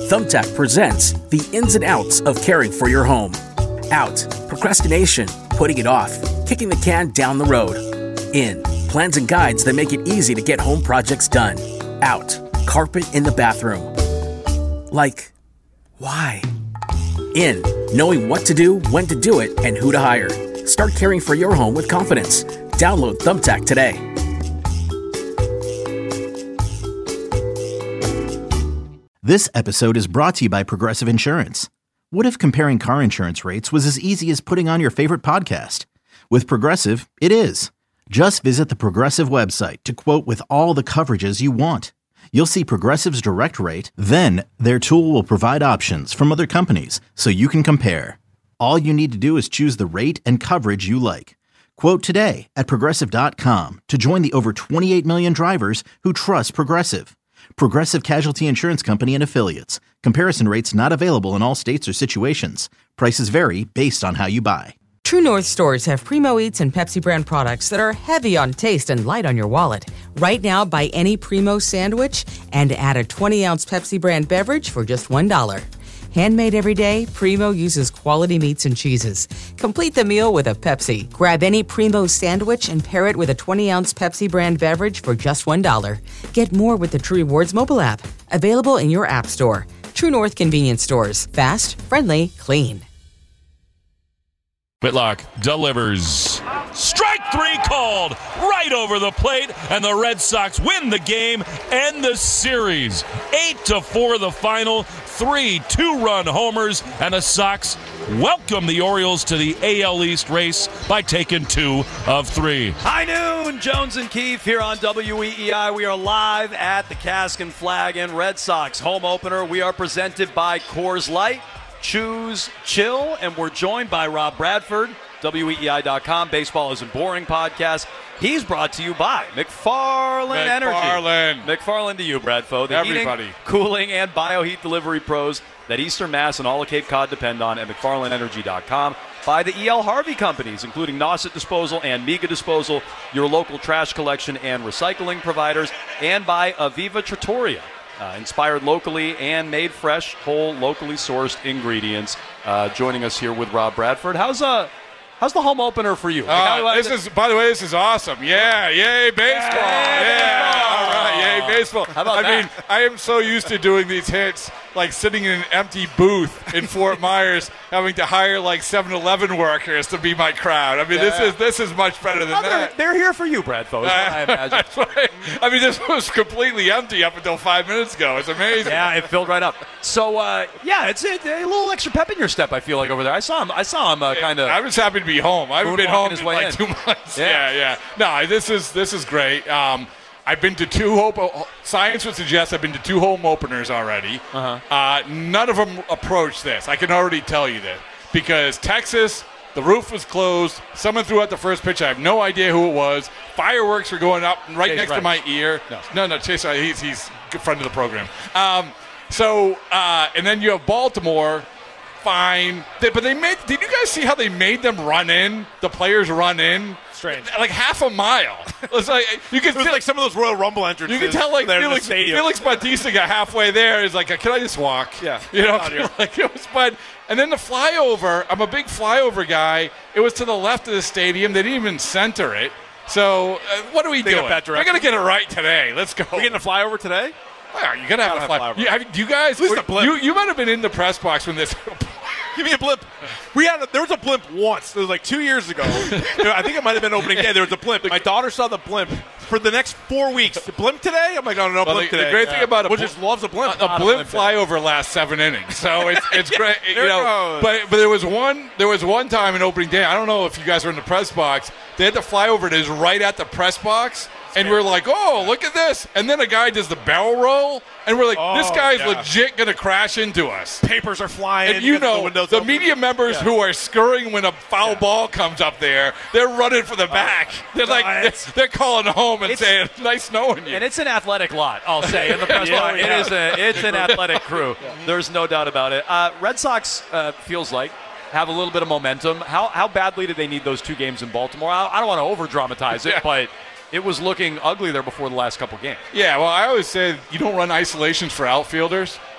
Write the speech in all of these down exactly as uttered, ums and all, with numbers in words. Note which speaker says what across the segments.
Speaker 1: Thumbtack presents the ins and outs of caring for your home. Out, procrastination, putting it off, kicking the can down the road. In, plans and guides that make it easy to get home projects done. Out, carpet in the bathroom. Like, why? In, knowing what to do, when to do it, and who to hire. Start caring for your home with confidence. Download Thumbtack today.
Speaker 2: This episode is brought to you by Progressive Insurance. What if comparing car insurance rates was as easy as putting on your favorite podcast? With Progressive, it is. Just visit the Progressive website to quote with all the coverages you want. You'll see Progressive's direct rate, then their tool will provide options from other companies so you can compare. All you need to do is choose the rate and coverage you like. Quote today at Progressive dot com to join the over twenty-eight million drivers who trust Progressive. Progressive Casualty Insurance Company and Affiliates. Comparison rates not available in all states or situations. Prices vary based on how you buy.
Speaker 3: True North stores have Primo Eats and Pepsi brand products that are heavy on taste and light on your wallet. Right now, buy any Primo sandwich and add a twenty ounce Pepsi brand beverage for just one dollar. Handmade every day, Primo uses quality meats and cheeses. Complete the meal with a Pepsi. Grab any Primo sandwich and pair it with a twenty ounce Pepsi brand beverage for just one dollar. Get more with the True Rewards mobile app. Available in your app store. True North convenience stores. Fast, friendly, clean.
Speaker 4: Whitlock delivers. Strike three called right over the plate, and the Red Sox win the game and the series. Eight to four the final, three two-run homers, and the Sox welcome the Orioles to the A L East race by taking two of three.
Speaker 5: High noon, Jones and Keefe here on W E E I. We are live at the Cask and Flag Inn Red Sox home opener. We are presented by Coors Light. Choose chill, and we're joined by Rob Bradford, W E E I dot com, Baseball Isn't Boring podcast. He's brought to you by McFarland Energy.
Speaker 6: McFarland.
Speaker 5: McFarland to you, Bradfo. The
Speaker 6: Everybody.
Speaker 5: heating, cooling, and bioheat delivery pros that Eastern Mass and all of Cape Cod depend on at McFarland Energy dot com. By the E L. Harvey companies, including Nauset Disposal and Miga Disposal, your local trash collection and recycling providers. And by Aviva Trattoria. Uh, inspired locally and made fresh, whole, locally sourced ingredients. Uh, joining us here with Rob Bradford. How's uh, how's the home opener for you?
Speaker 6: Uh, like, how, this is, by the way, this is awesome. Yeah, yay baseball. Yeah, yeah. Baseball. All right, yay baseball.
Speaker 5: How about
Speaker 6: I
Speaker 5: that?
Speaker 6: mean, I am so used to doing these hits, like sitting in an empty booth in Fort Myers, having to hire like seven eleven workers to be my crowd. I mean, yeah. this is this is much better than
Speaker 5: oh,
Speaker 6: that.
Speaker 5: They're, they're here for you, Bradfo. Is what I imagine.
Speaker 6: That's right. I mean, this was completely empty up until five minutes ago. It's amazing.
Speaker 5: Yeah, it filled right up. So, uh, yeah, it's it, a little extra pep in your step, I feel like, over there. I saw him. I saw him uh, kind of.
Speaker 6: I was happy to be home. I haven't been home in like in. two months.
Speaker 5: Yeah,
Speaker 6: yeah. yeah. No, this is this is great. Um, I've been to two hope. Science would suggest I've been to two home openers already.
Speaker 5: Uh-huh.
Speaker 6: Uh, none of them approach this. I can already tell you that because Texas, the roof was closed. Someone threw out the first pitch. I have no idea who it was. Fireworks were going up right
Speaker 5: Chase
Speaker 6: next
Speaker 5: Wright.
Speaker 6: to my ear.
Speaker 5: No,
Speaker 6: no, no Chase. He's he's a good friend of the program. Um, so uh, and then you have Baltimore. Fine, they, but they made. Did you guys see how they made them run in? The players run in.
Speaker 7: Strange.
Speaker 6: Like half a mile. It was like you could
Speaker 7: it was
Speaker 6: feel,
Speaker 7: like some of those Royal Rumble entrances.
Speaker 6: You can tell like
Speaker 7: there in the
Speaker 6: Felix,
Speaker 7: stadium.
Speaker 6: Felix Bautista got halfway there. He's like, "Can I just walk?"
Speaker 7: Yeah.
Speaker 6: You know,
Speaker 7: Out here.
Speaker 6: like it was fun. And then the flyover. I'm a big flyover guy. It was to the left of the stadium. They didn't even center it. So uh, what are we
Speaker 7: They got
Speaker 6: doing?
Speaker 7: bad
Speaker 6: We're gonna get it right today. Let's go.
Speaker 7: We're getting a flyover today?
Speaker 6: Well, you gotta have
Speaker 7: Gotta
Speaker 6: a fly.
Speaker 7: have flyover.
Speaker 6: You, have, do you guys?
Speaker 7: At least a blimp.
Speaker 6: You you might have been in the press box when this.
Speaker 7: Give me a blimp. We had a, there was a blimp once. It was like two years ago. I think it might have been opening day. There was a blimp. My daughter saw the blimp for the next four weeks. The blimp today? I'm like, oh, no, no,
Speaker 6: Well,
Speaker 7: blimp
Speaker 6: the,
Speaker 7: today.
Speaker 6: the great thing about a
Speaker 7: Well,
Speaker 6: blimp,
Speaker 7: just loves a blimp.
Speaker 6: a, a
Speaker 7: Not
Speaker 6: blimp
Speaker 7: day.
Speaker 6: flyover lasts seven innings, so it's it's
Speaker 7: Yeah,
Speaker 6: great.
Speaker 7: there
Speaker 6: You know,
Speaker 7: it goes.
Speaker 6: but but there was one there was one time in opening day. I don't know if you guys were in the press box. They had the flyover. It is right at the press box. And we're like, oh, look at this. And then a guy does the barrel roll, and we're like,
Speaker 7: Oh,
Speaker 6: this guy's
Speaker 7: yeah.
Speaker 6: legit going to crash into us.
Speaker 7: Papers are flying.
Speaker 6: And you
Speaker 7: got the
Speaker 6: know,
Speaker 7: windows
Speaker 6: the
Speaker 7: open.
Speaker 6: media members
Speaker 7: Yeah.
Speaker 6: who are scurrying when a foul
Speaker 7: Yeah.
Speaker 6: ball comes up there, they're running for the back. They're
Speaker 7: No,
Speaker 6: like,
Speaker 7: it's-
Speaker 6: they're calling home and
Speaker 5: It's-
Speaker 6: saying, nice knowing you.
Speaker 5: And it's an athletic lot, I'll say, in the press
Speaker 7: Yeah,
Speaker 5: box.
Speaker 7: yeah.
Speaker 5: It is a, it's an athletic crew. There's no doubt about it. Uh, Red Sox uh, feels like have a little bit of momentum. How how badly did they need those two games in Baltimore? I, I don't want to over dramatize it,
Speaker 6: Yeah.
Speaker 5: but it was looking ugly there before the last couple games.
Speaker 6: Yeah, well, I always say you don't run isolations for outfielders.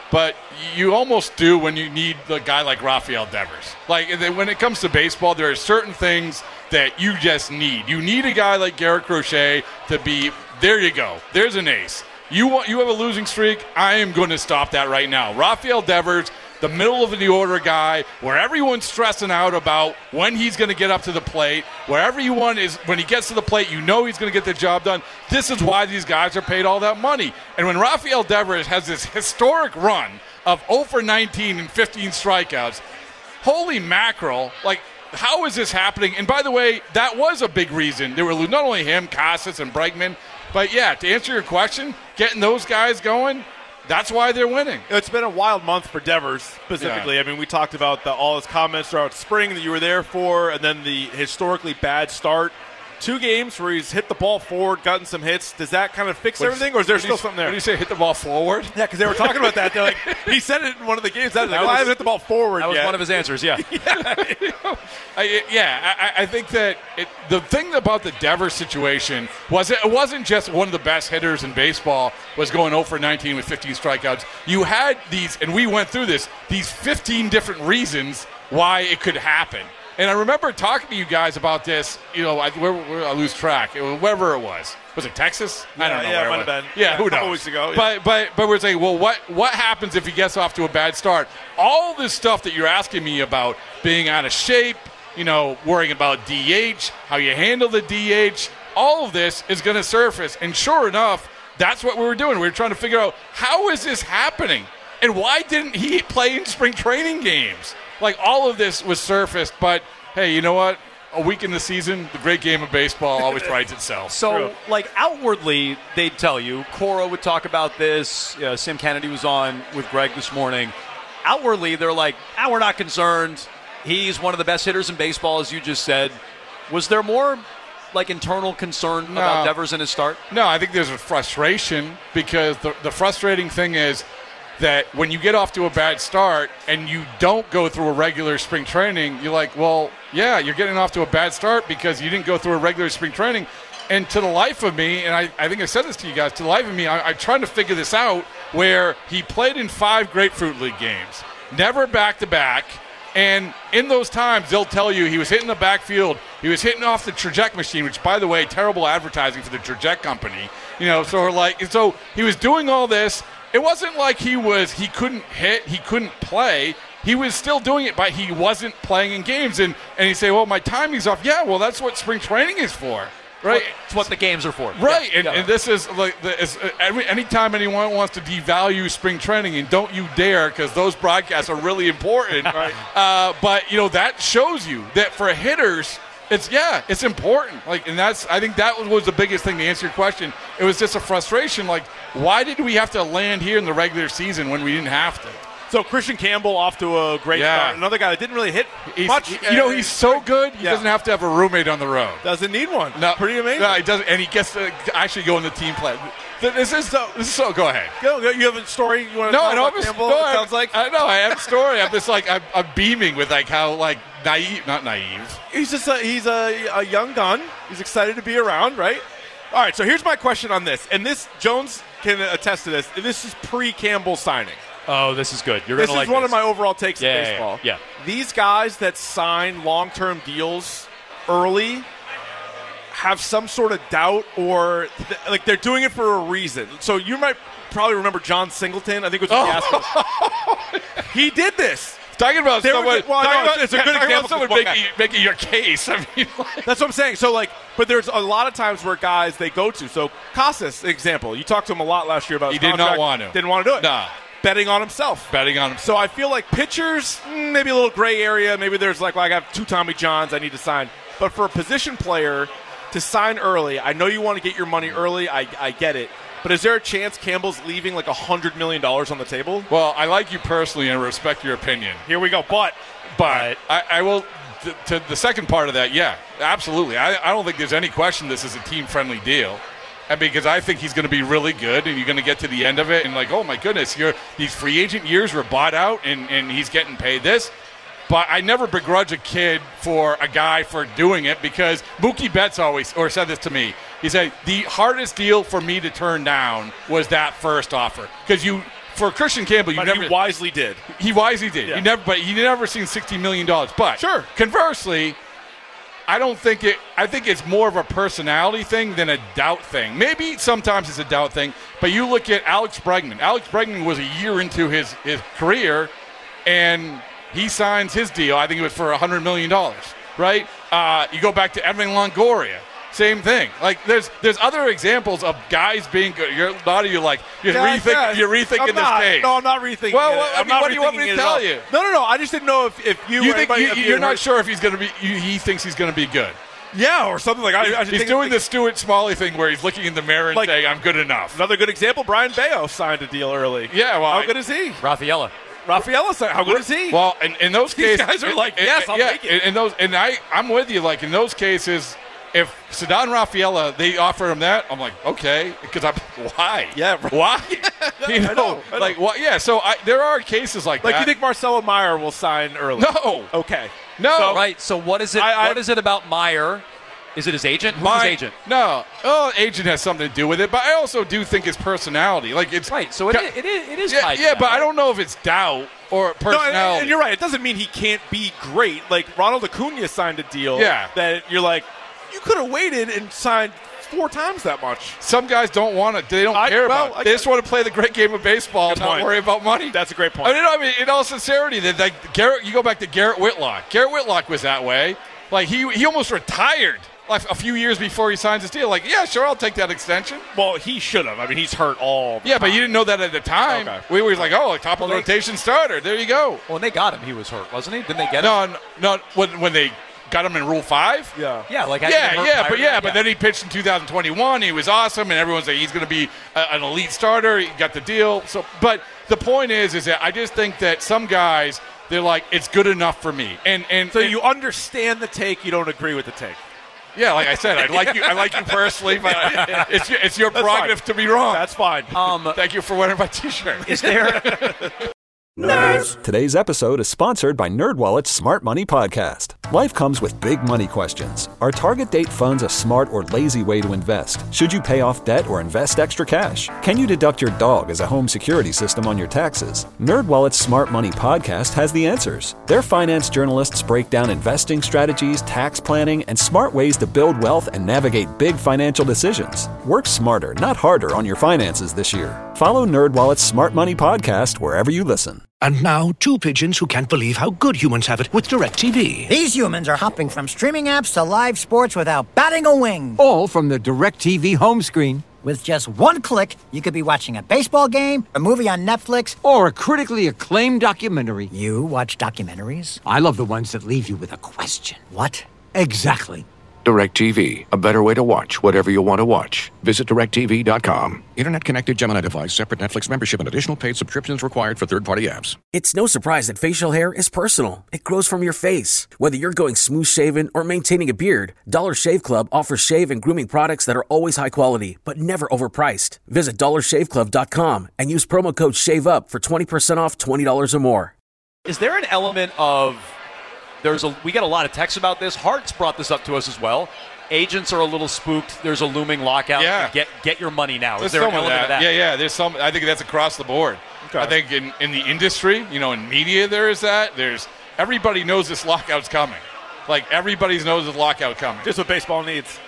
Speaker 6: but you almost do when you need the guy like Rafael Devers. Like, when it comes to baseball, there are certain things that you just need. You need a guy like Garrett Crochet to be, there you go, there's an ace. You want, you have a losing streak, I am going to stop that right now. Rafael Devers, the middle of the order guy, where everyone's stressing out about when he's going to get up to the plate, where everyone is, when he gets to the plate, you know he's going to get the job done. This is why these guys are paid all that money. And when Rafael Devers has this historic run of oh for nineteen and fifteen strikeouts, holy mackerel, like, how is this happening? And by the way, that was a big reason. There were not only him, Casas, and Bregman, but yeah, to answer your question, getting those guys going, that's why they're winning.
Speaker 7: It's been a wild month for Devers specifically. Yeah. I mean, we talked about the, all his comments throughout spring that you were there for, and then the historically bad start. Two games where he's hit the ball forward, gotten some hits. Does that kind of fix
Speaker 6: what
Speaker 7: everything, or is there still
Speaker 6: you,
Speaker 7: something there?
Speaker 6: What do you say, hit the ball forward?
Speaker 7: Yeah, because they were talking about that. They're like, he said it in one of the games. I was like, well, I haven't hit the ball forward
Speaker 5: That was
Speaker 7: yet.
Speaker 5: one of his answers, yeah.
Speaker 6: yeah, I, yeah I, I think that it, the thing about the Devers situation was it, it wasn't just one of the best hitters in baseball was going oh for nineteen with fifteen strikeouts. You had these, and we went through this, these fifteen different reasons why it could happen. And I remember talking to you guys about this, you know, I, where, where I lose track, it was, wherever it was. Was it Texas?
Speaker 7: Yeah,
Speaker 6: I don't know.
Speaker 7: Yeah,
Speaker 6: where
Speaker 7: it might
Speaker 6: it was.
Speaker 7: have been.
Speaker 6: Yeah,
Speaker 7: yeah,
Speaker 6: who knows?
Speaker 7: A couple weeks ago. Yeah.
Speaker 6: But, but, but we're saying, well, what, what happens if he gets off to a bad start? All this stuff that you're asking me about, being out of shape, you know, worrying about D H, how you handle the D H, all of this is going to surface. And sure enough, that's what we were doing. We were trying to figure out, how is this happening? And why didn't he play in spring training games? Like, all of this was surfaced, but hey, you know what? A week in the season, the great game of baseball always prides itself.
Speaker 5: So, like, outwardly, they'd tell you. Cora would talk about this. Uh, Sam Kennedy was on with Greg this morning. Outwardly, they're like, ah, we're not concerned. He's one of the best hitters in baseball, as you just said. Was there more, like, internal concern
Speaker 6: No.
Speaker 5: about Devers in his start?
Speaker 6: No, I think there's a frustration because the, the frustrating thing is that when you get off to a bad start and you don't go through a regular spring training, you're like, well, yeah, you're getting off to a bad start because you didn't go through a regular spring training. And to the life of me, and I, I think I said this to you guys, to the life of me, I, I'm trying to figure this out, where he played in five Grapefruit League games, never back-to-back, and in those times, they'll tell you he was hitting the backfield, he was hitting off the Traject machine, which, by the way, terrible advertising for the Traject company. You know, so like, so he was doing all this. It wasn't like he was he couldn't hit, he couldn't play. He was still doing it, but he wasn't playing in games. And and you say, well, my timing's off. Yeah, well, that's what spring training is for, right?
Speaker 5: It's what the games are for.
Speaker 6: Right,
Speaker 5: Yeah.
Speaker 6: and,
Speaker 5: Yeah.
Speaker 6: and this is like the, is, uh, every, anytime anyone wants to devalue spring training, and don't you dare, because those broadcasts are really important. Right. Uh, but you know that shows you that for hitters, it's yeah, it's important. Like, and that's I think that was, was the biggest thing to answer your question. It was just a frustration. Like, why did we have to land here in the regular season when we didn't have to?
Speaker 7: So Christian Campbell off to a great
Speaker 6: Yeah.
Speaker 7: start. Another guy that didn't really hit
Speaker 6: He's,
Speaker 7: much.
Speaker 6: he- you know, he's so good. He
Speaker 7: Yeah.
Speaker 6: doesn't have to have a roommate on the road.
Speaker 7: Doesn't need one.
Speaker 6: No,
Speaker 7: Pretty amazing.
Speaker 6: No, he doesn't, and he gets to actually go in the team play. This is so. This is so. Go ahead.
Speaker 7: Go, go. You have a story you want to
Speaker 6: No,
Speaker 7: talk
Speaker 6: I don't
Speaker 7: about
Speaker 6: have a
Speaker 7: Campbell?
Speaker 6: no,
Speaker 7: it
Speaker 6: I-
Speaker 7: sounds like
Speaker 6: I know. I have a story. I'm just like I'm, I'm beaming with like how like naive, not naive.
Speaker 7: he's just a, he's a, a young gun. He's excited to be around, right? All right. So here's my question on this, and this Jones can attest to this. This is pre-Campbell signing.
Speaker 5: Oh, this is good. You're
Speaker 7: This
Speaker 5: going
Speaker 7: is
Speaker 5: to like
Speaker 7: one
Speaker 5: this.
Speaker 7: of my overall takes
Speaker 5: Yeah,
Speaker 7: in
Speaker 5: yeah,
Speaker 7: baseball.
Speaker 5: yeah.
Speaker 7: These guys that sign long-term deals early have some sort of doubt, or th- like they're doing it for a reason. So you might probably remember John Singleton. I think it was with the Astros. He did this.
Speaker 6: Talking about
Speaker 7: They were
Speaker 6: someone,
Speaker 7: good- well, I
Speaker 6: talking
Speaker 7: know,
Speaker 6: about,
Speaker 7: it's a good
Speaker 6: talking about
Speaker 7: example
Speaker 6: someone
Speaker 7: because one
Speaker 6: making, making your case. I mean, like,
Speaker 7: That's what I'm saying. So, like, but there's a lot of times where guys they go to. So, Casas, example, you talked to him a lot last year about
Speaker 6: He
Speaker 7: his
Speaker 6: did not
Speaker 7: contract.
Speaker 6: want to.
Speaker 7: Didn't want to do it.
Speaker 6: Nah.
Speaker 7: Betting on himself.
Speaker 6: betting on him.
Speaker 7: So I feel like pitchers, mm, maybe a little gray area. Maybe there's like, well, I got two Tommy Johns I need to sign. But for a position player to sign early, I know you want to get your money early. I, I get it. But is there a chance Campbell's leaving like one hundred million dollars on the table?
Speaker 6: Well, I like you personally and respect your opinion.
Speaker 7: Here we go. But
Speaker 6: But I, I will, to, to the second part of that, yeah, absolutely. I, I don't think there's any question this is a team-friendly deal. And because I think he's going to be really good, and you're going to get to the end of it, and like, oh my goodness, you're, these free agent years were bought out, and, and he's getting paid this. But I never begrudge a kid for a guy for doing it, because Mookie Betts always, or said this to me, he said, the hardest deal for me to turn down was that first offer. Because you for Christian Campbell, you
Speaker 7: But
Speaker 6: never
Speaker 7: he wisely did.
Speaker 6: He wisely did.
Speaker 7: Yeah.
Speaker 6: He never, but he never seen sixty million dollars. But
Speaker 7: Sure.
Speaker 6: conversely, I don't think it. I think it's more of a personality thing than a doubt thing. Maybe sometimes it's a doubt thing. But you look at Alex Bregman. Alex Bregman was a year into his his career, and he signs his deal. I think it was for a hundred million dollars. Right? Uh, you go back to Evan Longoria. Same thing. Like there's there's other examples of guys being good. You're, a lot of you like you're,
Speaker 7: Yeah,
Speaker 6: rethink,
Speaker 7: yeah.
Speaker 6: you're rethinking
Speaker 7: I'm not,
Speaker 6: this case.
Speaker 7: No, I'm not rethinking
Speaker 6: Well,
Speaker 7: it.
Speaker 6: well, I
Speaker 7: I'm
Speaker 6: mean,
Speaker 7: not
Speaker 6: what do you want me
Speaker 7: rethinking
Speaker 6: to
Speaker 7: it at
Speaker 6: tell
Speaker 7: all.
Speaker 6: you?
Speaker 7: No, no, no. I just didn't know if, if you,
Speaker 6: You
Speaker 7: or
Speaker 6: think
Speaker 7: anybody,
Speaker 6: you,
Speaker 7: if
Speaker 6: you're
Speaker 7: had
Speaker 6: not
Speaker 7: heard-
Speaker 6: sure if he's going to be? You, he thinks he's going to be good.
Speaker 7: Yeah, or something like I, I just
Speaker 6: He's
Speaker 7: think
Speaker 6: doing
Speaker 7: it's
Speaker 6: the Stuart Smalley thing where he's looking in the mirror and
Speaker 7: Like-
Speaker 6: saying, "I'm good enough."
Speaker 7: Another good example: Brian Bayo signed a deal early.
Speaker 6: Yeah, well,
Speaker 7: how
Speaker 6: I-
Speaker 7: good is he?
Speaker 5: Rafaela.
Speaker 7: Rafaela signed. How good is he?
Speaker 6: Well, in, in those
Speaker 7: These
Speaker 6: cases,
Speaker 7: guys are like,
Speaker 6: in-
Speaker 7: yes, I'll
Speaker 6: yeah,
Speaker 7: take it.
Speaker 6: In, in those, and I, I'm with you. Like in those cases, if Ceddanne Rafaela, they offer him that, I'm like, okay, because I'm why?
Speaker 7: Yeah, right.
Speaker 6: why? you know,
Speaker 7: I know, I know.
Speaker 6: like what? Yeah. So I, there are cases like,
Speaker 7: like
Speaker 6: that.
Speaker 7: you think Marcelo Meyer will sign early?
Speaker 6: No.
Speaker 7: Okay.
Speaker 6: No.
Speaker 7: So-
Speaker 5: Right. So what is it?
Speaker 7: I- I-
Speaker 5: what is it about Meyer? Is it his agent? Who's
Speaker 6: My
Speaker 5: his agent?
Speaker 6: No. Oh, agent has something to do with it, but I also do think his personality. Like it's
Speaker 5: Right. So it,
Speaker 6: Ca-
Speaker 5: it, is, it is
Speaker 6: Yeah,
Speaker 5: tied to
Speaker 6: yeah,
Speaker 5: that,
Speaker 6: but I
Speaker 5: right?
Speaker 6: don't know if it's doubt or
Speaker 7: No,
Speaker 6: personality.
Speaker 7: and, and you're right. It doesn't mean he can't be great. Like Ronald Acuna signed a deal.
Speaker 6: Yeah.
Speaker 7: That you're like, you could have waited and signed four times that much.
Speaker 6: Some guys don't want to. They don't
Speaker 7: I-
Speaker 6: care
Speaker 7: well,
Speaker 6: about it.
Speaker 7: I-
Speaker 6: They just want to play the great game of baseball and
Speaker 7: Good
Speaker 6: not
Speaker 7: point.
Speaker 6: worry about money.
Speaker 7: That's a great point.
Speaker 6: I mean, I mean, in all sincerity, that like Garrett, you go back to Garrett Whitlock. Garrett Whitlock was that way. Like he he almost retired like a few years before he signs his deal. Like, yeah, sure, I'll take that extension.
Speaker 7: Well, he should have. I mean, he's hurt all. The
Speaker 6: Yeah, but
Speaker 7: time.
Speaker 6: you didn't know that at the time.
Speaker 7: Okay.
Speaker 6: We were like, oh, top of the
Speaker 5: Well, they-
Speaker 6: rotation starter. There you go.
Speaker 5: Well, when they got him, he was hurt, wasn't he? Didn't they get him?
Speaker 6: No, no, no when when they got him in Rule Five.
Speaker 7: Yeah.
Speaker 5: Yeah, like hadn't he
Speaker 6: Yeah,
Speaker 5: hurt
Speaker 6: yeah,
Speaker 5: Meyer?
Speaker 6: but yeah, but then he pitched in two thousand twenty-one. He was awesome, and everyone's like, he's going to be a, an elite starter. He got the deal. So, but the point is, is that I just think that some guys, they're like, it's good enough for me, and and
Speaker 7: So
Speaker 6: and-
Speaker 7: you understand the take, you don't agree with the take.
Speaker 6: yeah, like I said, I like you, I like you personally, but it's your, it's your
Speaker 7: That's
Speaker 6: prerogative
Speaker 7: fine.
Speaker 6: to be wrong.
Speaker 7: That's fine.
Speaker 5: Um,
Speaker 6: Thank you for wearing my T-shirt.
Speaker 5: is there?
Speaker 8: Today's episode is sponsored by NerdWallet's Smart Money Podcast. Life comes with big money questions. Are target date funds a smart or lazy way to invest? Should you pay off debt or invest extra cash? Can you deduct your dog as a home security system on your taxes? NerdWallet's Smart Money Podcast has the answers. Their finance journalists break down investing strategies, tax planning, and smart ways to build wealth and navigate big financial decisions. Work smarter, not harder on your finances this year. Follow NerdWallet's Smart Money Podcast wherever you listen.
Speaker 9: And now, two pigeons who can't believe how good humans have it with DirecTV.
Speaker 10: These humans are hopping from streaming apps to live sports without batting a wing.
Speaker 11: All from the DirecTV home screen.
Speaker 10: With just one click, you could be watching a baseball game, a movie on Netflix,
Speaker 11: Or a critically acclaimed documentary.
Speaker 10: You watch documentaries?
Speaker 11: I love the ones that leave you with a question.
Speaker 10: What?
Speaker 11: Exactly.
Speaker 9: DirecTV, a better way to watch whatever you want to watch. Visit direct T V dot com. Internet-connected Gemini device, separate Netflix membership, and additional paid subscriptions required for third-party apps.
Speaker 1: It's no surprise that facial hair is personal. It grows from your face. Whether you're going smooth shaven or maintaining a beard, Dollar Shave Club offers shave and grooming products that are always high quality, but never overpriced. Visit dollar shave club dot com and use promo code SHAVEUP for twenty percent off twenty dollars or more.
Speaker 5: Is there an element of there's a we get a lot of texts about this. Hart's brought this up to us as well. Agents are a little spooked. There's a looming lockout.
Speaker 6: Yeah.
Speaker 5: Get get your money now.
Speaker 6: There's
Speaker 5: Is there an
Speaker 6: some of
Speaker 5: element
Speaker 6: that.
Speaker 5: of that?
Speaker 6: Yeah, yeah. There's some. I think that's across the board.
Speaker 7: Okay.
Speaker 6: I think in, in the industry, you know, in media, there is that. There's everybody knows this lockout's coming. Like everybody knows this lockout coming.
Speaker 7: Just what baseball needs.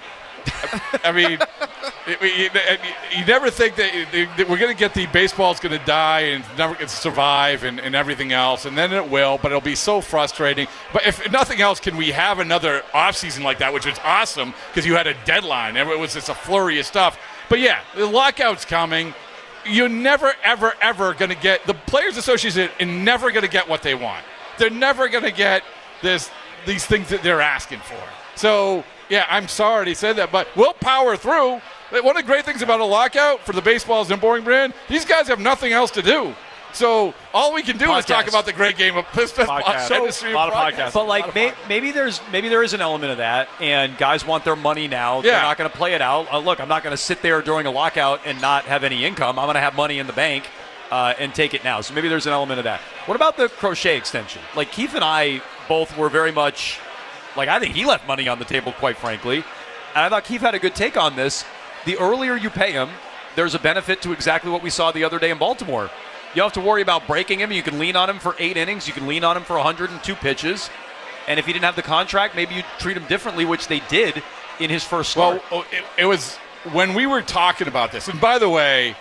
Speaker 6: I mean, it, it, you never think that, that we're going to get the baseball's going to die and never going to survive and, and everything else, and then it will, but it'll be so frustrating. But if nothing else, can we have another offseason like that, which was awesome because you had a deadline. It was just a flurry of stuff. But, yeah, the lockout's coming. You're never, ever, ever going to get – the Players Association is never going to get what they want. They're never going to get this these things that they're asking for. So – yeah, I'm sorry they said that, but we'll power through. One of the great things about a lockout for the Baseballs and Boring brand, these guys have nothing else to do. So all we can do
Speaker 5: Podcast.
Speaker 6: is talk about the great game of
Speaker 7: Podcast.
Speaker 6: so,
Speaker 7: A lot of podcasts.
Speaker 5: But like may, maybe there's maybe there is an element of that, and guys want their money now. They're
Speaker 6: Yeah.
Speaker 5: not going to play it out. Uh, look, I'm not going to sit there during a lockout and not have any income. I'm going to have money in the bank uh, and take it now. So maybe there's an element of that. What about the Crochet extension? Like Keith and I both were very much. Like, I think he left money on the table, quite frankly. And I thought Keith had a good take on this. The earlier you pay him, there's a benefit to exactly what we saw the other day in Baltimore. You don't have to worry about breaking him. You can lean on him for eight innings. You can lean on him for one hundred two pitches. And if he didn't have the contract, maybe you treat him differently, which they did in his first start.
Speaker 6: Well, it, it was when we were talking about this. And by the way,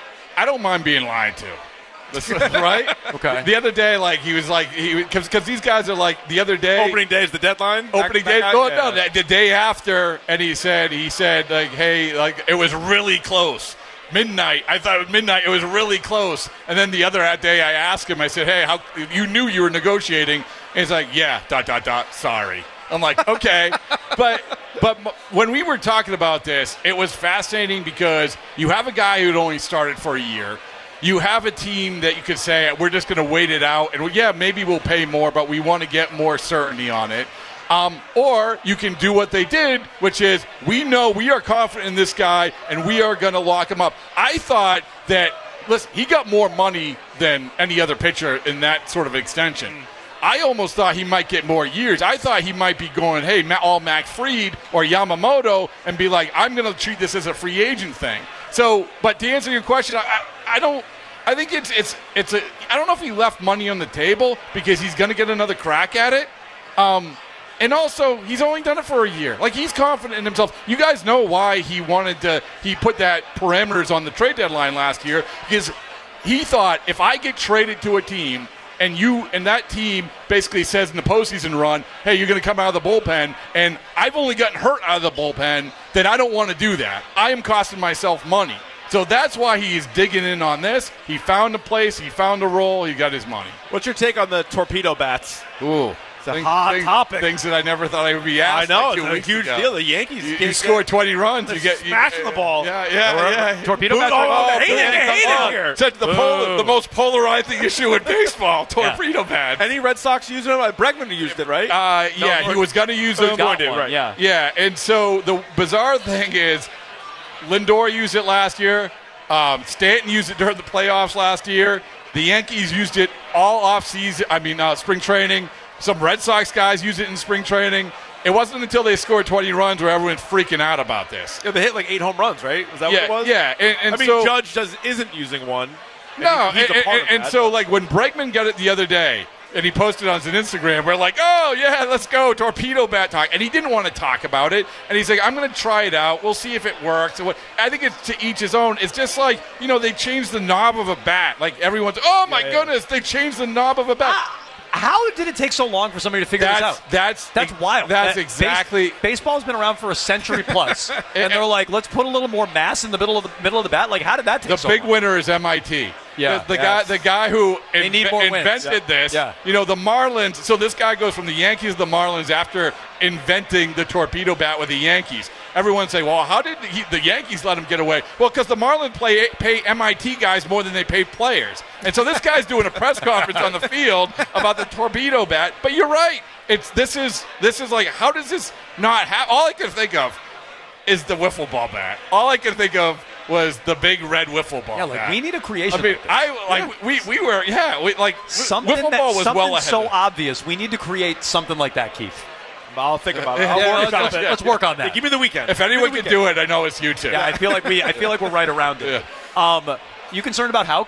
Speaker 6: I don't mind being lied to. Listen, right?
Speaker 5: Okay.
Speaker 6: The other day, like, he was like, he because these guys are like, the other day.
Speaker 7: Opening day is the deadline?
Speaker 6: Opening
Speaker 7: Back-
Speaker 6: day.
Speaker 7: back-
Speaker 6: No,
Speaker 7: yeah.
Speaker 6: no, the, the day after. And he said, he said, like, hey, like, it was really close. Midnight. I thought it was midnight. It was really close. And then the other day, I asked him, I said, hey, how you knew you were negotiating? And he's like, yeah, dot, dot, dot, sorry. I'm like, okay. but but m- when we were talking about this, it was fascinating because you have a guy who'd only started for a year. You have a team that you could say, we're just going to wait it out. And, yeah, maybe we'll pay more, but we want to get more certainty on it. Um, or you can do what they did, which is we know we are confident in this guy, and we are going to lock him up. I thought that, listen, he got more money than any other pitcher in that sort of extension. I almost thought he might get more years. I thought he might be going, hey, all Max Fried or Yamamoto, and be like, I'm going to treat this as a free agent thing. So, but to answer your question, I, I don't. I think it's it's it's a. I don't know if he left money on the table because he's going to get another crack at it. Um, and also, he's only done it for a year. Like, he's confident in himself. You guys know why he wanted to. He put that parameters on the trade deadline last year because he thought if I get traded to a team. And you and that team basically says in the postseason run, hey, you're going to come out of the bullpen, and I've only gotten hurt out of the bullpen, then I don't want to do that. I am costing myself money. So that's why he's digging in on this. He found a place. He found a role. He got his money.
Speaker 7: What's your take on the torpedo bats?
Speaker 6: Ooh.
Speaker 7: It's a
Speaker 6: Things,
Speaker 7: hot
Speaker 6: things,
Speaker 7: topic.
Speaker 6: Things that I never thought I would be asked.
Speaker 7: I know.
Speaker 6: Like two
Speaker 7: it's a
Speaker 6: weeks
Speaker 7: huge
Speaker 6: ago.
Speaker 7: deal. The Yankees.
Speaker 6: You,
Speaker 7: can't
Speaker 6: you score twenty runs.
Speaker 7: They're
Speaker 6: You get you,
Speaker 7: smashing the ball.
Speaker 6: Yeah, yeah, yeah.
Speaker 5: Torpedo
Speaker 7: Boot
Speaker 5: bats
Speaker 7: all
Speaker 5: are-
Speaker 7: over. They hate it. They hate it
Speaker 6: Oh,
Speaker 7: here.
Speaker 6: Such the, pol- the most polarizing issue in baseball. Torpedo bats.
Speaker 7: Any Red Sox using them? Uh, Bregman used it, right?
Speaker 6: Uh, yeah,
Speaker 7: No,
Speaker 6: he was going to use
Speaker 7: Oh, he's
Speaker 6: them.
Speaker 7: going to,
Speaker 5: one,
Speaker 7: right.
Speaker 5: yeah.
Speaker 6: Yeah, and so the bizarre thing is Lindor used it last year. Um, Stanton used it during the playoffs last year. The Yankees used it all off season. I mean, uh, spring training. Some Red Sox guys used it in spring training. It wasn't until they scored twenty runs where everyone's freaking out about this.
Speaker 7: Yeah, they hit like eight home runs, right? Was that
Speaker 6: yeah,
Speaker 7: what it was?
Speaker 6: Yeah, and, and
Speaker 7: I mean,
Speaker 6: so,
Speaker 7: Judge does isn't using one. and
Speaker 6: no,
Speaker 7: he- he's a
Speaker 6: and,
Speaker 7: part
Speaker 6: and,
Speaker 7: of
Speaker 6: and
Speaker 7: that.
Speaker 6: so like when Bregman got it the other day, and he posted on his Instagram, we're like, oh, yeah, let's go, torpedo bat talk. And he didn't want to talk about it. And he's like, I'm going to try it out. We'll see if it works. And what, I think it's to each his own. It's just like, you know, they changed the knob of a bat. Like everyone's, oh, my
Speaker 7: Yeah, yeah.
Speaker 6: goodness, they changed the knob of a bat.
Speaker 5: How did it take so long for somebody to figure
Speaker 6: That's,
Speaker 5: this out?
Speaker 6: that's,
Speaker 5: That's wild.
Speaker 6: That's
Speaker 5: That-
Speaker 6: exactly.
Speaker 5: Base, baseball's been around for a century plus, and they're like, let's put a little more mass in the middle of the middle of the bat. Like, how did that take
Speaker 6: The
Speaker 5: so
Speaker 6: big
Speaker 5: long?
Speaker 6: winner is M I T.
Speaker 5: Yeah.
Speaker 6: the, the
Speaker 5: Yes.
Speaker 6: guy, the guy who
Speaker 5: They need more wins.
Speaker 6: invented
Speaker 5: Yeah.
Speaker 6: this.
Speaker 5: Yeah.
Speaker 6: You know, the Marlins. So this guy goes from the Yankees to the Marlins after inventing the torpedo bat with the Yankees. Everyone say, well, how did he, the Yankees let him get away? Well, because the Marlins play, pay M I T guys more than they pay players. And so this guy's doing a press conference on the field about the torpedo bat. But you're right. It's this is this is like, how does this not happen? All I can think of is the wiffle ball bat. All I can think of was the big red wiffle ball
Speaker 5: Yeah, like
Speaker 6: bat.
Speaker 5: we need a creation.
Speaker 6: I mean,
Speaker 5: of this.
Speaker 6: I like we we were yeah we like
Speaker 5: something
Speaker 6: wiffle
Speaker 5: that,
Speaker 6: ball was
Speaker 5: something
Speaker 6: well ahead.
Speaker 5: so
Speaker 6: of it.
Speaker 5: obvious. We need to create something like that, Keith.
Speaker 7: I'll think about it.
Speaker 6: Yeah,
Speaker 7: I'll
Speaker 6: yeah,
Speaker 7: work
Speaker 6: let's-
Speaker 7: on
Speaker 5: let's,
Speaker 7: it.
Speaker 5: let's work on that.
Speaker 7: Yeah, give me the weekend.
Speaker 6: If anyone can do it, I know it's you two.
Speaker 5: Yeah, I feel like we. I feel like we're right around it. Um, you concerned about Hauk?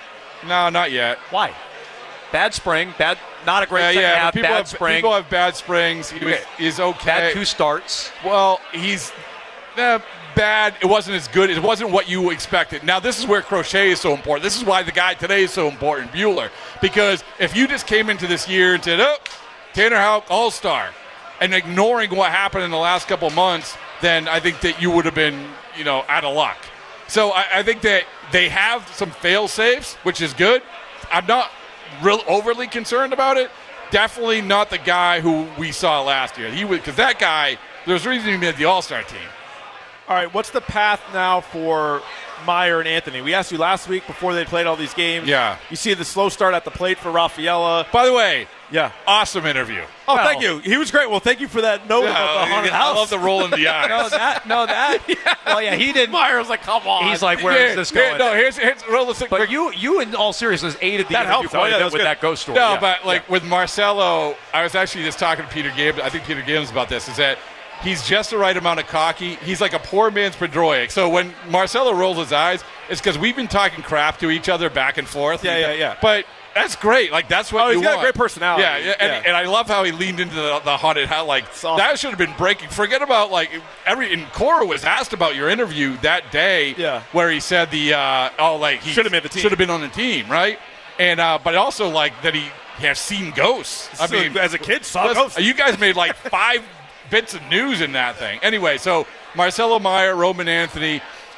Speaker 6: No, not yet.
Speaker 5: Why? Bad spring. Bad. Not a great
Speaker 6: Yeah,
Speaker 5: second
Speaker 6: yeah.
Speaker 5: half.
Speaker 6: People
Speaker 5: Bad
Speaker 6: have
Speaker 5: spring.
Speaker 6: people have bad springs. He was,
Speaker 5: Okay.
Speaker 6: he's okay.
Speaker 5: Bad two starts.
Speaker 6: Well, he's eh, bad. It wasn't as good. It wasn't what you expected. Now, this is where Crochet is so important. This is why the guy today is so important, Bueller. Because if you just came into this year and said, oh, Tanner Houck, all-star, and ignoring what happened in the last couple months, then I think that you would have been, you know, out of luck. So I, I think that they have some fail-safes, which is good. I'm not real overly concerned about it. Definitely not the guy who we saw last year. He was because that guy. There's a reason he made the All-Star team.
Speaker 7: All right, what's the path now for Meyer and Anthony? We asked you last week before they played all these games.
Speaker 6: Yeah.
Speaker 7: You see the slow start at the plate for Rafaela.
Speaker 6: By the way,
Speaker 7: Yeah.
Speaker 6: awesome interview.
Speaker 7: Oh,
Speaker 5: Well-
Speaker 7: thank you. He was great. Well, thank you for that note about the haunted
Speaker 6: I
Speaker 7: house.
Speaker 6: love the roll in the eyes.
Speaker 5: No, that. No, that. Well, yeah, he didn't.
Speaker 7: Meyer was like, come on.
Speaker 5: He's like, where is
Speaker 6: Yeah,
Speaker 5: this
Speaker 6: yeah,
Speaker 5: going?
Speaker 6: No, here's here's realistic.
Speaker 5: But you, you, in all seriousness, aided the
Speaker 7: That
Speaker 5: interview
Speaker 7: helps. Oh,
Speaker 5: quite
Speaker 7: yeah,
Speaker 5: a
Speaker 7: that
Speaker 5: bit
Speaker 7: was
Speaker 5: with
Speaker 7: good.
Speaker 5: that ghost story.
Speaker 6: No,
Speaker 5: Yeah.
Speaker 6: but like with Marcelo, I was actually just talking to Peter Gibbs. I think Peter Gibbs about this. Is that he's just the right amount of cocky. He's like a poor man's Pedroic. So when Marcelo rolls his eyes, it's because we've been talking crap to each other back and forth.
Speaker 7: Yeah, yeah, yeah.
Speaker 6: But that's great. Like, that's what
Speaker 7: oh,
Speaker 6: you
Speaker 7: he's got
Speaker 6: want.
Speaker 7: a great personality.
Speaker 6: Yeah, yeah, and,
Speaker 7: yeah.
Speaker 6: and I love how he leaned into the, the haunted house. Like,
Speaker 7: awesome.
Speaker 6: That should have been breaking. Forget about, like, every. And Cora was asked about your interview that day
Speaker 7: yeah.
Speaker 6: where he said the, uh, oh, like, he
Speaker 7: should have made the team.
Speaker 6: Should have been on the team, right? And, uh, but also, like, that he has seen ghosts. I
Speaker 7: so,
Speaker 6: mean,
Speaker 7: as a kid, saw
Speaker 6: listen,
Speaker 7: ghosts.
Speaker 6: You guys made, like, five bits of news in that thing. Anyway, so Marcelo Meyer, Roman Anthony, it,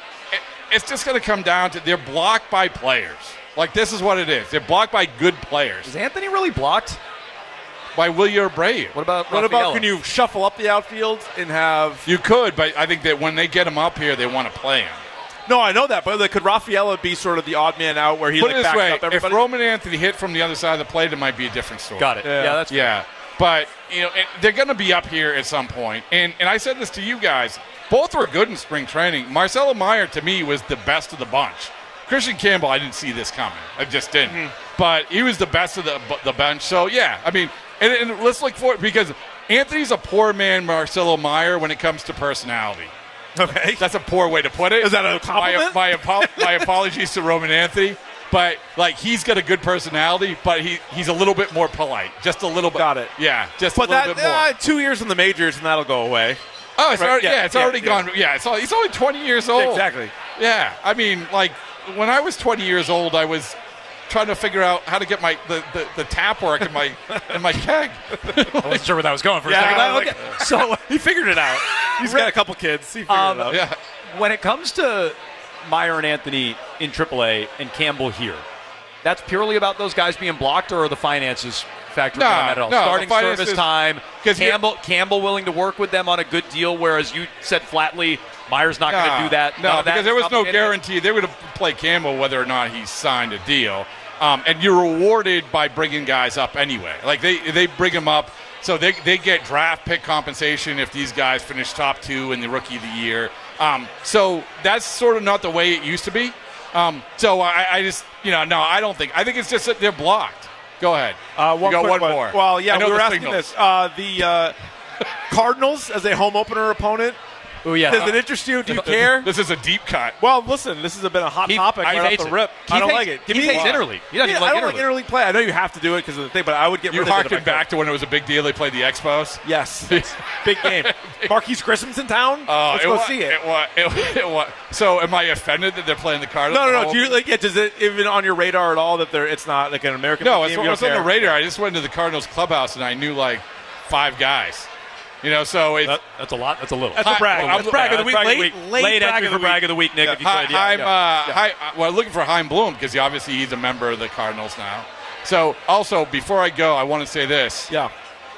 Speaker 6: it's just going to come down to they're blocked by players. Like, this is what it is. They're blocked by good players.
Speaker 5: Is Anthony really blocked?
Speaker 6: By William Abreu.
Speaker 5: What about
Speaker 7: What
Speaker 5: Rafaela?
Speaker 7: about can you shuffle up the outfield and have...
Speaker 6: You could, but I think that when they get him up here, they want to play him.
Speaker 7: No, I know that, but like, could Rafaela be sort of the odd man out where he
Speaker 6: Put
Speaker 7: like,
Speaker 6: it this
Speaker 7: backs
Speaker 6: way,
Speaker 7: up everybody?
Speaker 6: if Roman Anthony hit from the other side of the plate, it might be a different story.
Speaker 5: Got it. Yeah, yeah that's
Speaker 6: Yeah. But, you know, it, they're going to be up here at some point. And, and I said this to you guys. Both were good in spring training. Marcelo Meyer, to me, was the best of the bunch. Christian Campbell, I didn't see this coming. I just didn't. Mm-hmm. But he was the best of the the bench. So, yeah, I mean, and, and let's look for it because Anthony's a poor man Marcelo Meyer when it comes to personality.
Speaker 7: Okay.
Speaker 6: That's a poor way to put it.
Speaker 7: Is that a compliment?
Speaker 6: My, my, apo- my apologies to Roman Anthony. But, like, he's got a good personality, but he he's a little bit more polite. Just a little bit.
Speaker 7: Got it.
Speaker 6: Yeah, just
Speaker 7: but
Speaker 6: a little
Speaker 7: that,
Speaker 6: bit more.
Speaker 7: Uh, two years in the majors, and that'll go away.
Speaker 6: Oh, it's
Speaker 7: Right,
Speaker 6: already,
Speaker 7: yeah,
Speaker 6: yeah, it's
Speaker 7: yeah,
Speaker 6: already
Speaker 7: yeah.
Speaker 6: gone. Yeah, it's all, he's only twenty years old.
Speaker 7: Exactly.
Speaker 6: Yeah, I mean, like, when I was twenty years old, I was trying to figure out how to get my the, the, the tap work in my in my keg.
Speaker 5: I wasn't sure where that was going for a
Speaker 7: Yeah,
Speaker 5: second.
Speaker 7: I-
Speaker 5: Okay. So
Speaker 7: He figured it out. He's got a couple kids. He figured
Speaker 5: Um,
Speaker 7: it out.
Speaker 6: Yeah.
Speaker 5: when it comes to Meyer and Anthony in triple A and Campbell here, that's purely about those guys being blocked, or are the finances factoring
Speaker 6: No,
Speaker 5: in that at all?
Speaker 6: no, the
Speaker 5: Starting
Speaker 6: finances-
Speaker 5: service time,
Speaker 6: 'cause you-
Speaker 5: Campbell Campbell willing to work with them on a good deal, whereas you said flatly Meyer's not going to do that. None
Speaker 6: No,
Speaker 5: of that
Speaker 6: because there was no
Speaker 5: complicated?
Speaker 6: guarantee. They would have played Campbell whether or not he signed a deal. Um, and you're rewarded by bringing guys up anyway. Like, they, they bring them up, so they, they get draft pick compensation if these guys finish top two in the Rookie of the Year. Um, so that's sort of not the way it used to be. Um, so I, I just, you know, no, I don't think. I think it's just that they're blocked. Go ahead.
Speaker 7: Uh, one
Speaker 6: you got
Speaker 7: quick
Speaker 6: one more.
Speaker 7: Well, yeah,
Speaker 6: I know
Speaker 7: we were
Speaker 6: the
Speaker 7: asking
Speaker 6: signals.
Speaker 7: this. Uh, the uh, Cardinals as a home opener opponent.
Speaker 5: Oh, yeah.
Speaker 7: Does it interest you? Do you care?
Speaker 6: This is a deep cut.
Speaker 7: Well, listen, this has been a hot
Speaker 5: He-
Speaker 7: topic
Speaker 5: I
Speaker 7: right
Speaker 5: hates
Speaker 7: off the
Speaker 5: it.
Speaker 7: rip.
Speaker 5: He
Speaker 7: I don't
Speaker 5: hates-
Speaker 7: like it. Give
Speaker 5: he
Speaker 7: me
Speaker 5: hates
Speaker 7: why.
Speaker 5: interleague. He doesn't
Speaker 7: Yeah,
Speaker 5: even like
Speaker 7: I don't like
Speaker 5: interleague.
Speaker 7: interleague play. I know you have to do it because of the thing, but I would get
Speaker 6: You
Speaker 7: rid of it. if
Speaker 6: harken
Speaker 7: I could.
Speaker 6: back to when it was a big deal. They played the Expos.
Speaker 7: Yes. Big game. Marquise Grissom's in town.
Speaker 6: Oh,
Speaker 7: Let's
Speaker 6: it
Speaker 7: go
Speaker 6: wa-
Speaker 7: see it.
Speaker 6: It wa- it, it wa- So, am I offended that they're playing the Cardinals?
Speaker 7: No, no, no.
Speaker 6: Oh,
Speaker 7: Do you, like, yeah, does it even on your radar at all that they're, it's not like an American
Speaker 6: No,
Speaker 7: team?
Speaker 6: it's,
Speaker 7: You
Speaker 6: it's
Speaker 7: don't
Speaker 6: on the
Speaker 7: care?
Speaker 6: radar. I just went to the Cardinals clubhouse and I knew like five guys. You know, so it's
Speaker 5: That- that's a lot. That's a little.
Speaker 7: That's a brag.
Speaker 6: Hi-
Speaker 7: That's brag of the week.
Speaker 5: Brag of the
Speaker 7: Late,
Speaker 5: week.
Speaker 7: late,
Speaker 5: Late
Speaker 7: brag
Speaker 5: entry
Speaker 7: of
Speaker 5: for
Speaker 7: the
Speaker 5: brag
Speaker 7: week.
Speaker 5: of the week, Nick.
Speaker 7: Yeah.
Speaker 5: If you
Speaker 6: Hi,
Speaker 5: could, yeah,
Speaker 6: I'm,
Speaker 5: yeah.
Speaker 6: uh, hi, uh, well, looking for Heim Bloom because obviously he's a member of the Cardinals now. So, also, before I go, I want to say this.
Speaker 7: Yeah.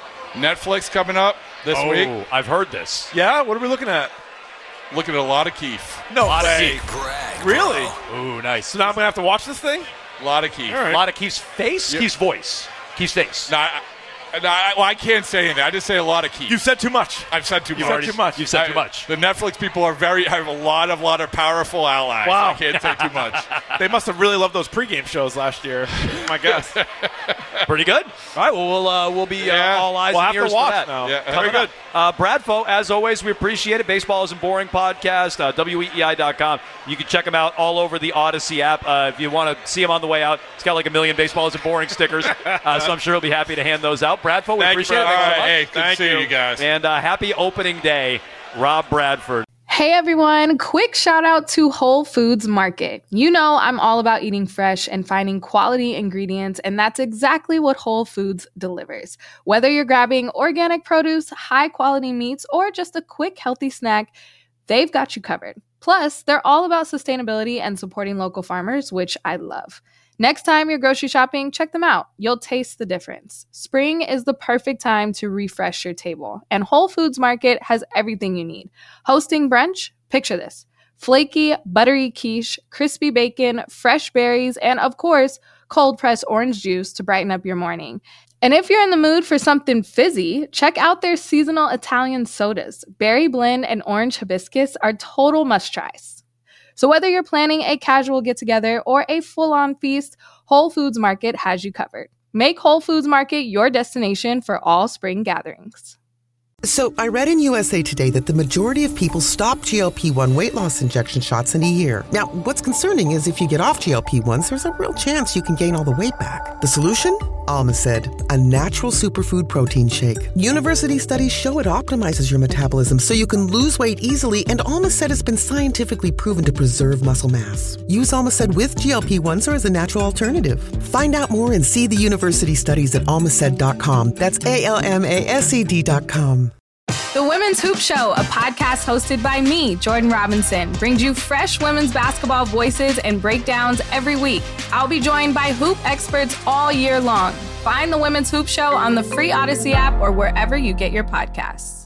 Speaker 6: Netflix coming up this
Speaker 5: oh,
Speaker 6: week.
Speaker 5: I've heard this.
Speaker 7: Yeah? What are we looking at?
Speaker 6: Looking at a lot of Keith.
Speaker 7: No
Speaker 5: Lot of
Speaker 7: way.
Speaker 5: Keith.
Speaker 7: Really?
Speaker 5: Ooh, nice.
Speaker 7: So now I'm going to have to watch this thing?
Speaker 6: A lot of Keith.
Speaker 7: All right.
Speaker 5: A lot of Keith's face,
Speaker 6: Yeah.
Speaker 5: Keith's voice, Keith's face.
Speaker 6: No, I, no, I, well, I can't say anything. I just say a lot of Keith.
Speaker 7: You said too much.
Speaker 6: I've said too
Speaker 7: You
Speaker 6: much.
Speaker 7: said too much.
Speaker 5: You've said
Speaker 6: I-
Speaker 5: too much.
Speaker 6: The Netflix people are very have a lot of lot of powerful allies.
Speaker 7: Wow.
Speaker 6: I can't say too much.
Speaker 7: They must have really loved those pregame shows last year. My guess.
Speaker 5: Pretty good. All right. Well, we'll uh, we'll be
Speaker 6: Yeah.
Speaker 5: uh, all eyes
Speaker 7: We'll
Speaker 5: and
Speaker 7: have to
Speaker 5: ears for
Speaker 7: watch
Speaker 5: that.
Speaker 7: now.
Speaker 6: Yeah.
Speaker 7: Very good.
Speaker 5: Uh, Bradfo, as always, we appreciate it. Baseball Isn't Boring podcast, uh, W E E I dot com. You can check him out all over the Odyssey app. Uh, if you want to see him on the way out, he's got like a million Baseball Isn't Boring stickers, uh, so I'm sure he'll be happy to hand those out. Bradfo, we
Speaker 7: Thank you,
Speaker 5: appreciate it.
Speaker 6: All
Speaker 5: Thanks so
Speaker 6: right,
Speaker 5: much.
Speaker 6: hey, good
Speaker 7: Thank
Speaker 6: to see
Speaker 7: you.
Speaker 6: you guys.
Speaker 5: And uh, happy opening day, Rob Bradford.
Speaker 12: Hey everyone, quick shout out to Whole Foods Market. You know I'm all about eating fresh and finding quality ingredients, and that's exactly what Whole Foods delivers. Whether you're grabbing organic produce, high quality meats, or just a quick healthy snack, they've got you covered. Plus, they're all about sustainability and supporting local farmers, which I love. Next time you're grocery shopping, check them out. You'll taste the difference. Spring is the perfect time to refresh your table, and Whole Foods Market has everything you need. Hosting brunch? Picture this. Flaky, buttery quiche, crispy bacon, fresh berries, and of course, cold-pressed orange juice to brighten up your morning. And if you're in the mood for something fizzy, check out their seasonal Italian sodas. Berry blend and orange hibiscus are total must-tries. So whether you're planning a casual get-together or a full-on feast, Whole Foods Market has you covered. Make Whole Foods Market your destination for all spring gatherings.
Speaker 13: So I read in U S A Today that the majority of people stop G L P one weight loss injection shots in a year. Now, what's concerning is if you get off G L P ones, there's a real chance you can gain all the weight back. The solution? Almacid, a natural superfood protein shake. University studies show it optimizes your metabolism so you can lose weight easily, and Almacid has been scientifically proven to preserve muscle mass. Use Almacid with G L P ones or as a natural alternative. Find out more and see the university studies at almacid dot com. That's A L M A S E D dot com.
Speaker 12: The Women's Hoop Show, a podcast hosted by me, Jordan Robinson, brings you fresh women's basketball voices and breakdowns every week. I'll be joined by hoop experts all year long. Find the Women's Hoop Show on the free Odyssey app or wherever you get your podcasts.